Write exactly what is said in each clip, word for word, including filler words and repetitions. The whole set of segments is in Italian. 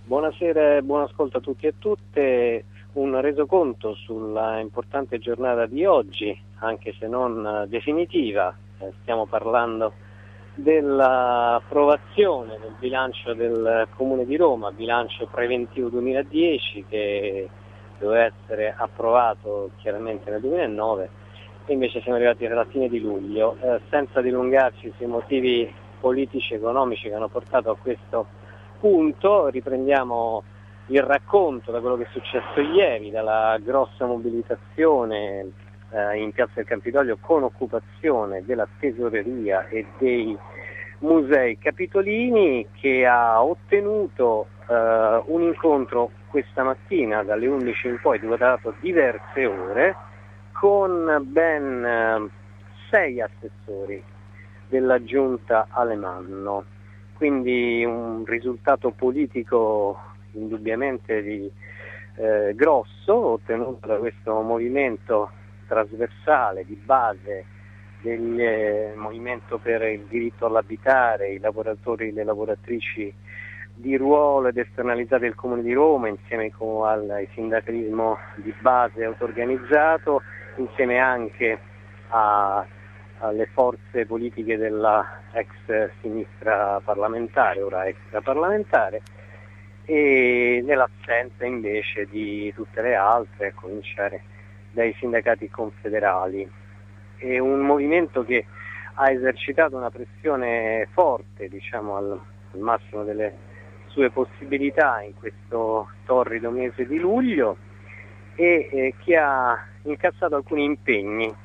Buonasera e buon ascolto a tutti e a tutte. Un resoconto sulla importante giornata di oggi, anche se non definitiva. Eh, stiamo parlando dell'approvazione del bilancio del Comune di Roma, bilancio preventivo duemiladieci, che doveva essere approvato chiaramente nel duemilanove e invece siamo arrivati alla fine di luglio. Eh, senza dilungarci sui motivi politici e economici che hanno portato a questo punto, riprendiamo il racconto da quello che è successo ieri, dalla grossa mobilitazione eh, in piazza del Campidoglio con occupazione della tesoreria e dei musei capitolini, che ha ottenuto eh, un incontro questa mattina dalle undici in poi, durato diverse ore, con ben eh, sei assessori della giunta Alemanno. Quindi un risultato politico indubbiamente di, eh, grosso, ottenuto da questo movimento trasversale di base del eh, movimento per il diritto all'abitare, i lavoratori e le lavoratrici di ruolo ed esternalizzati del Comune di Roma, insieme con, al, al sindacalismo di base auto-organizzato, insieme anche a alle forze politiche della ex sinistra parlamentare, ora extraparlamentare, e nell'assenza invece di tutte le altre, a cominciare dai sindacati confederali. È un movimento che ha esercitato una pressione forte, diciamo al, al massimo delle sue possibilità in questo torrido mese di luglio, e eh, che ha incassato alcuni impegni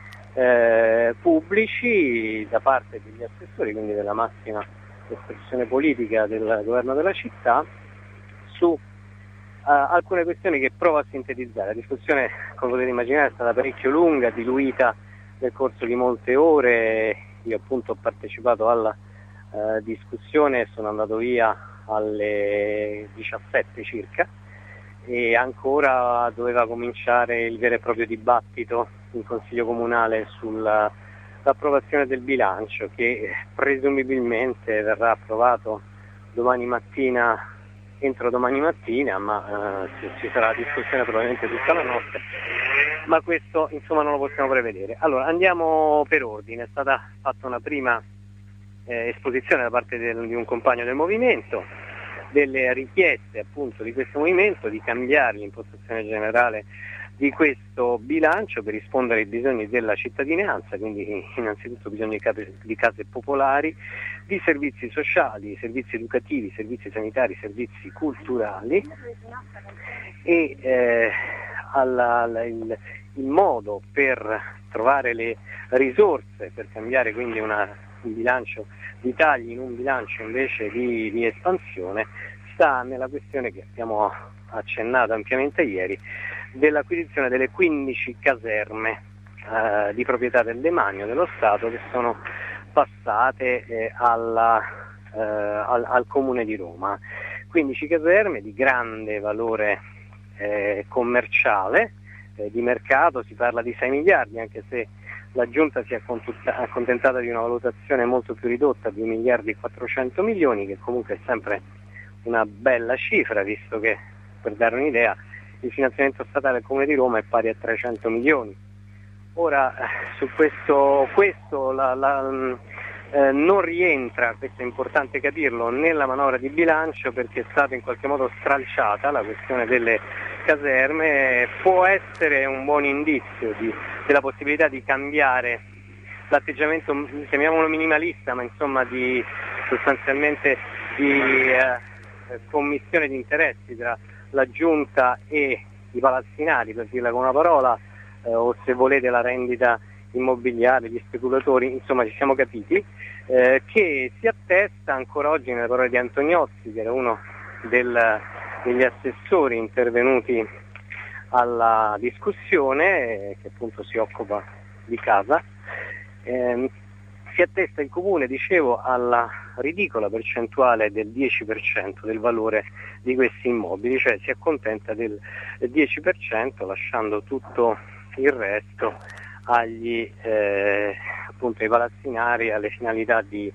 Eh, pubblici da parte degli assessori, quindi della massima espressione politica del governo della città, su uh, alcune questioni che provo a sintetizzare. La discussione, come potete immaginare, è stata parecchio lunga, diluita nel corso di molte ore. Io appunto ho partecipato alla uh, discussione, sono andato via alle diciassette circa, e ancora doveva cominciare il vero e proprio dibattito in Consiglio Comunale sull'approvazione del bilancio, che presumibilmente verrà approvato domani mattina, entro domani mattina, ma eh, ci sarà discussione probabilmente tutta la notte, ma questo insomma non lo possiamo prevedere. Allora andiamo per ordine. È stata fatta una prima eh, esposizione da parte del, di un compagno del movimento, delle richieste appunto di questo movimento di cambiare l'impostazione generale di questo bilancio per rispondere ai bisogni della cittadinanza, quindi innanzitutto bisogno di case, di case popolari, di servizi sociali, servizi educativi, servizi sanitari, servizi culturali, e eh, alla, alla, il, il modo per trovare le risorse per cambiare quindi una, un bilancio di tagli in un bilancio invece di, di espansione sta nella questione che abbiamo accennato ampiamente ieri, dell'acquisizione delle quindici caserme eh, di proprietà del demanio dello Stato, che sono passate eh, alla, eh, al, al Comune di Roma. quindici caserme di grande valore eh, commerciale, eh, di mercato, si parla di sei miliardi, anche se la Giunta si è accontentata di una valutazione molto più ridotta, di un miliardo e quattrocento milioni, che comunque è sempre una bella cifra, visto che, per dare un'idea, il finanziamento statale del Comune di Roma è pari a trecento milioni. Ora, su questo, questo la, la, eh, non rientra, questo è importante capirlo, nella manovra di bilancio, perché è stata in qualche modo stralciata la questione delle caserme. Può essere un buon indizio di, della possibilità di cambiare l'atteggiamento, chiamiamolo minimalista, ma insomma di sostanzialmente di eh, commissione di interessi tra la Giunta e i palazzinari, per dirla con una parola, eh, o se volete la rendita immobiliare, gli speculatori, insomma ci siamo capiti, eh, che si attesta ancora oggi nelle parole di Antoniozzi, che era uno del, degli assessori intervenuti alla discussione, eh, che appunto si occupa di casa. Eh, si attesta il Comune, dicevo, alla ridicola percentuale del dieci per cento del valore di questi immobili, cioè si accontenta del dieci per cento, lasciando tutto il resto agli eh, appunto ai palazzinari, alle finalità di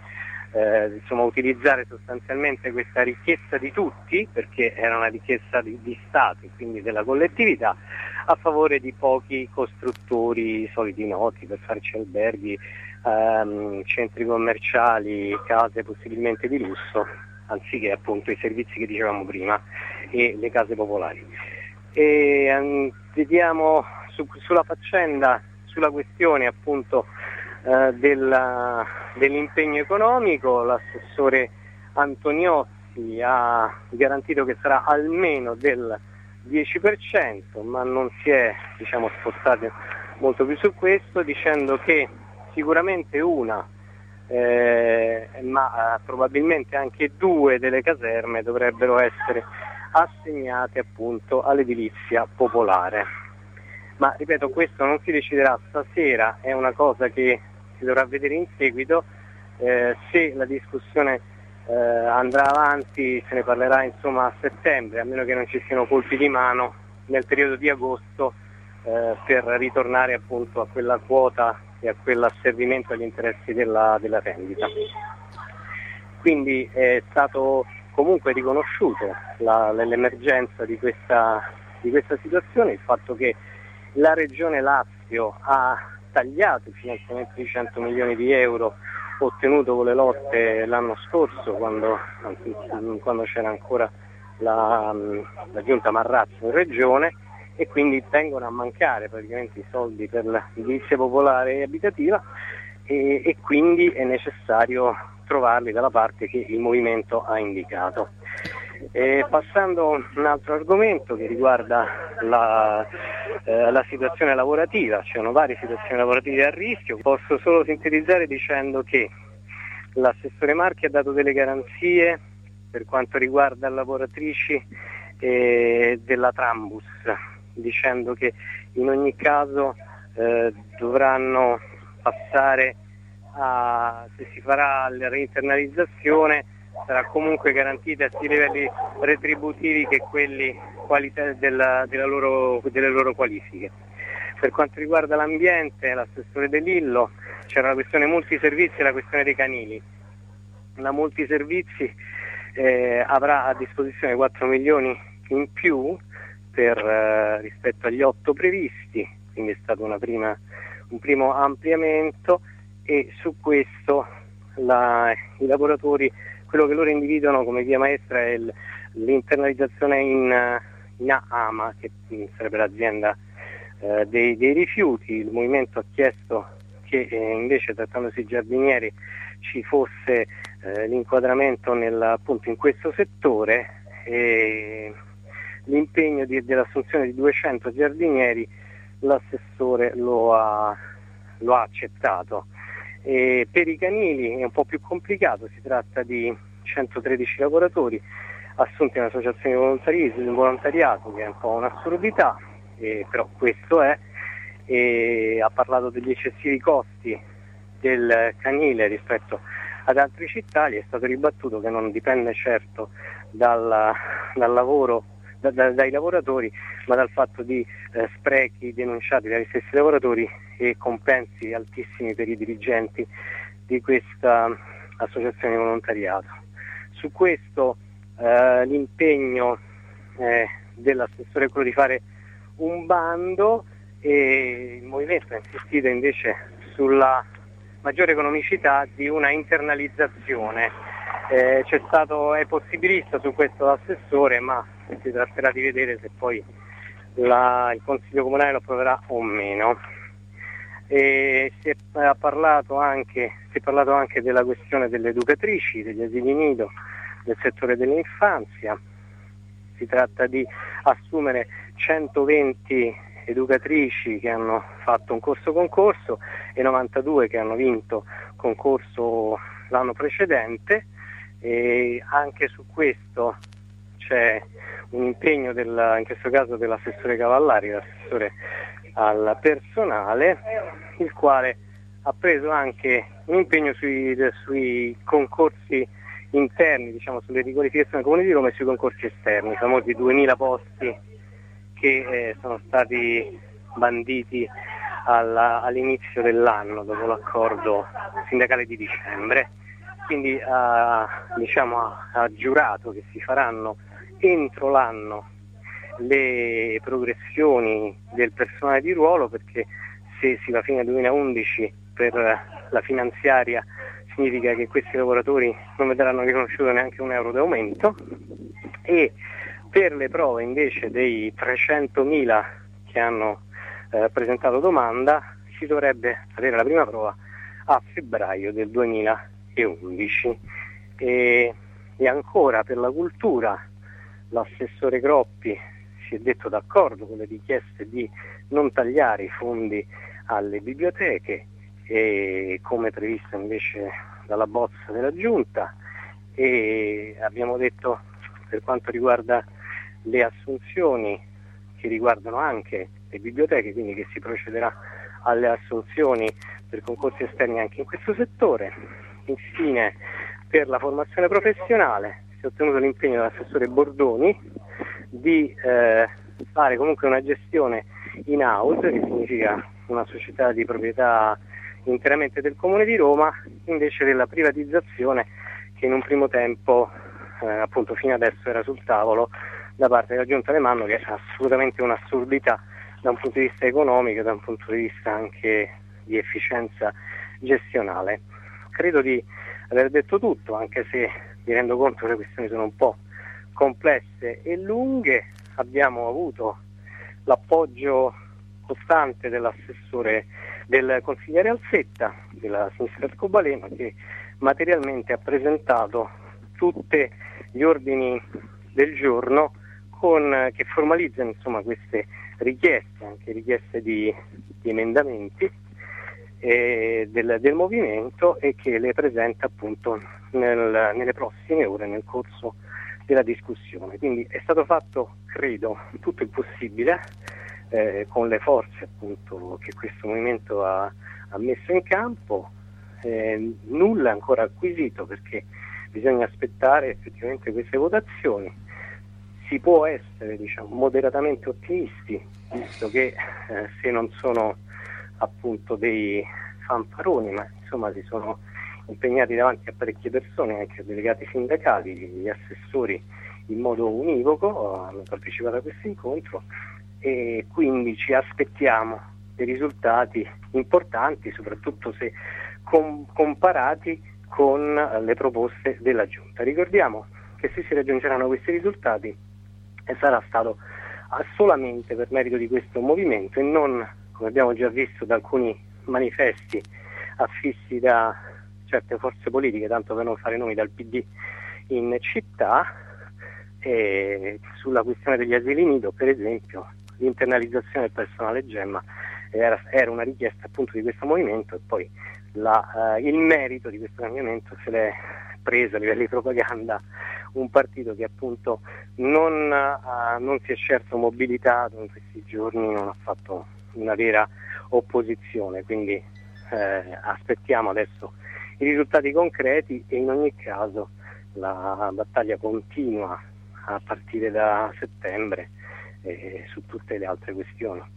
eh, insomma, utilizzare sostanzialmente questa ricchezza di tutti, perché era una ricchezza di, di Stato e quindi della collettività, a favore di pochi costruttori soliti noti per farci alberghi, ehm, centri commerciali, case possibilmente di lusso, anziché appunto i servizi che dicevamo prima e le case popolari. E um, vediamo su, sulla faccenda, sulla questione appunto eh, della, dell'impegno economico. L'assessore Antoniozzi ha garantito che sarà almeno del dieci per cento, ma non si è, diciamo, spostato molto più su questo, dicendo che sicuramente una eh, ma eh, probabilmente anche due delle caserme dovrebbero essere assegnate appunto all'edilizia popolare. Ma ripeto, questo non si deciderà stasera, è una cosa che si dovrà vedere in seguito. Eh, se la discussione eh, andrà avanti se ne parlerà insomma a settembre, a meno che non ci siano colpi di mano nel periodo di agosto eh, per ritornare appunto a quella quota e a quell'asservimento agli interessi della, della rendita. Quindi è stato comunque riconosciuto la, l'emergenza di questa, di questa situazione, il fatto che la Regione Lazio ha tagliato il finanziamento di cento milioni di euro ottenuto con le lotte l'anno scorso, quando, quando c'era ancora la, la giunta Marrazzo in Regione, e quindi vengono a mancare praticamente i soldi per l'edilizia popolare e abitativa, e, e quindi è necessario trovarli dalla parte che il movimento ha indicato. E passando a un altro argomento che riguarda la, eh, la situazione lavorativa, ci sono varie situazioni lavorative a rischio. Posso solo sintetizzare dicendo che l'assessore Marchi ha dato delle garanzie per quanto riguarda le lavoratrici eh, della Trambus, dicendo che in ogni caso eh, dovranno passare a, se si farà la reinternalizzazione, sarà comunque garantita sia i livelli retributivi che quelli qualità della, della loro, delle loro qualifiche. Per quanto riguarda l'ambiente, l'assessore De Lillo, c'era la questione multiservizi e la questione dei canili. La multiservizi eh, avrà a disposizione quattro milioni in più per, eh, rispetto agli otto previsti, quindi è stato una prima, un primo ampliamento, e su questo la, i lavoratori, quello che loro individuano come via maestra è il, l'internalizzazione in, in A A M A, che sarebbe l'azienda eh, dei, dei rifiuti. Il movimento ha chiesto che eh, invece, trattandosi di giardinieri, ci fosse eh, l'inquadramento nel, appunto in questo settore, e l'impegno di, dell'assunzione di duecento giardinieri l'assessore lo ha, lo ha accettato. E per i canili è un po' più complicato, si tratta di centotredici lavoratori assunti in associazioni di volontariato, che è un po' un'assurdità, eh, però questo è. E ha parlato degli eccessivi costi del canile rispetto ad altre città. Gli è stato ribattuto che non dipende certo dal, dal lavoro, da, da, dai lavoratori, ma dal fatto di eh, sprechi denunciati dagli stessi lavoratori e compensi altissimi per i dirigenti di questa associazione di volontariato. Su questo eh, l'impegno eh, dell'assessore è quello di fare un bando, e il movimento ha insistito invece sulla maggiore economicità di una internalizzazione. Eh, c'è stato, è possibilista su questo l'assessore, ma si tratterà di vedere se poi la, il Consiglio Comunale lo approverà o meno. E si è parlato anche, si è parlato anche della questione delle educatrici, degli asili nido, del settore dell'infanzia. Si tratta di assumere centoventi educatrici che hanno fatto un corso concorso e novantadue che hanno vinto concorso l'anno precedente, e anche su questo c'è un impegno del, in questo caso dell'assessore Cavallari, l'assessore al personale, il quale ha preso anche un impegno sui, sui concorsi interni, diciamo sulle riqualificazioni del Comune di Roma, e sui concorsi esterni, i famosi duemila posti che eh, sono stati banditi alla, all'inizio dell'anno dopo l'accordo sindacale di dicembre. quindi ha, diciamo, ha, ha giurato che si faranno entro l'anno le progressioni del personale di ruolo, perché se si va fino al duemilaundici per la finanziaria significa che questi lavoratori non vedranno riconosciuto neanche un euro di aumento, e per le prove invece dei trecentomila che hanno eh, presentato domanda si dovrebbe avere la prima prova a febbraio del duemilaundici. E, e ancora per la cultura l'assessore Groppi si è detto d'accordo con le richieste di non tagliare i fondi alle biblioteche, e come previsto invece dalla bozza della Giunta, e abbiamo detto per quanto riguarda le assunzioni che riguardano anche le biblioteche, quindi che si procederà alle assunzioni per concorsi esterni anche in questo settore. Infine, per la formazione professionale si è ottenuto l'impegno dell'assessore Bordoni di eh, fare comunque una gestione in house, che significa una società di proprietà interamente del Comune di Roma, invece della privatizzazione che in un primo tempo eh, appunto fino adesso era sul tavolo da parte della Giunta Alemanno, che è assolutamente un'assurdità da un punto di vista economico e da un punto di vista anche di efficienza gestionale. Credo di aver detto tutto, anche se mi rendo conto che le questioni sono un po' complesse e lunghe. Abbiamo avuto l'appoggio costante dell'assessore, del consigliere Alsetta, della sinistra arcobaleno, che materialmente ha presentato tutti gli ordini del giorno con, che formalizzano insomma queste richieste, anche richieste di, di emendamenti eh, del, del movimento, e che le presenta appunto nel, nelle prossime ore nel corso della discussione. Quindi è stato fatto, credo, tutto il possibile eh, con le forze appunto che questo movimento ha, ha messo in campo. Eh, nulla ancora acquisito, perché bisogna aspettare effettivamente queste votazioni. Si può essere, diciamo, moderatamente ottimisti, visto che eh, se non sono appunto dei fanfaroni, ma insomma si sono impegnati davanti a parecchie persone, anche a delegati sindacali, gli assessori in modo univoco hanno partecipato a questo incontro, e quindi ci aspettiamo dei risultati importanti, soprattutto se com- comparati con le proposte della Giunta. Ricordiamo che se si raggiungeranno questi risultati e sarà stato solamente per merito di questo movimento, e non, come abbiamo già visto da alcuni manifesti affissi da certe forze politiche, tanto per non fare nomi, dal P D in città, e sulla questione degli asili nido, per esempio, l'internalizzazione del personale Gemma era, era una richiesta appunto di questo movimento, e poi la, eh, il merito di questo cambiamento se l'è preso a livello di propaganda un partito che appunto non, uh, non si è certo mobilitato in questi giorni, non ha fatto una vera opposizione, quindi eh, aspettiamo adesso i risultati concreti, e in ogni caso la battaglia continua a partire da settembre eh, su tutte le altre questioni.